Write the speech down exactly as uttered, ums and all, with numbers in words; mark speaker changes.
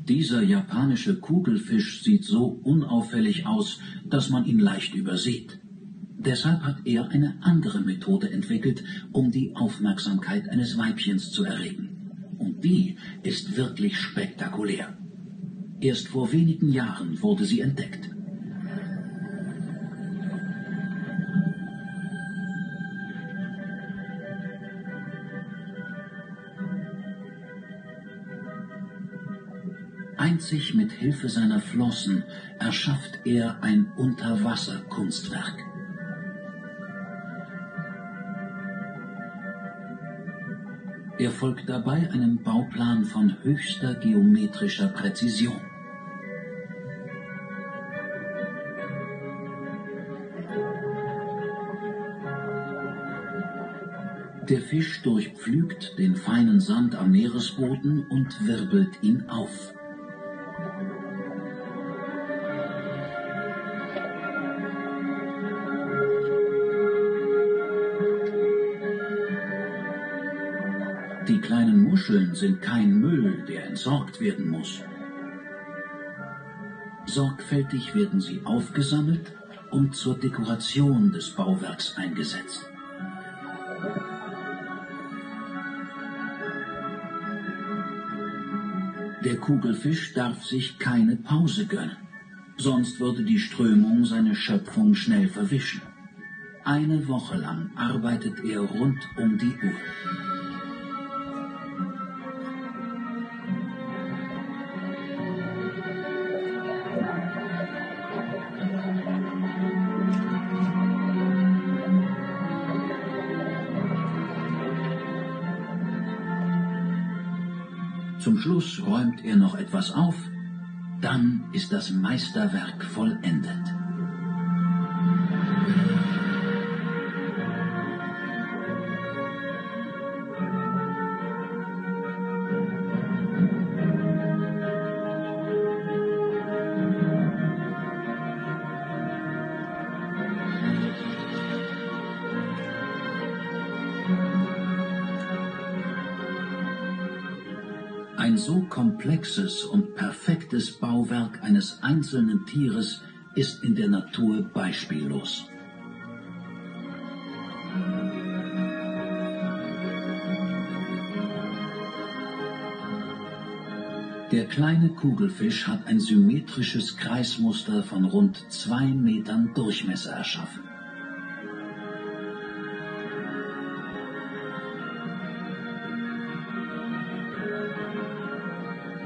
Speaker 1: Dieser japanische Kugelfisch sieht so unauffällig aus, dass man ihn leicht übersieht. Deshalb hat er eine andere Methode entwickelt, um die Aufmerksamkeit eines Weibchens zu erregen. Und die ist wirklich spektakulär. Erst vor wenigen Jahren wurde sie entdeckt. Einzig mit Hilfe seiner Flossen erschafft er ein Unterwasserkunstwerk. Er folgt dabei einem Bauplan von höchster geometrischer Präzision. Der Fisch durchpflügt den feinen Sand am Meeresboden und wirbelt ihn auf. Die kleinen Muscheln sind kein Müll, der entsorgt werden muss. Sorgfältig werden sie aufgesammelt und zur Dekoration des Bauwerks eingesetzt. Der Kugelfisch darf sich keine Pause gönnen, sonst würde die Strömung seine Schöpfung schnell verwischen. Eine Woche lang arbeitet er rund um die Uhr. Zum Schluss räumt er noch etwas auf, dann ist das Meisterwerk vollendet. Ein so komplexes und perfektes Bauwerk eines einzelnen Tieres ist in der Natur beispiellos. Der kleine Kugelfisch hat ein symmetrisches Kreismuster von rund zwei Metern Durchmesser erschaffen.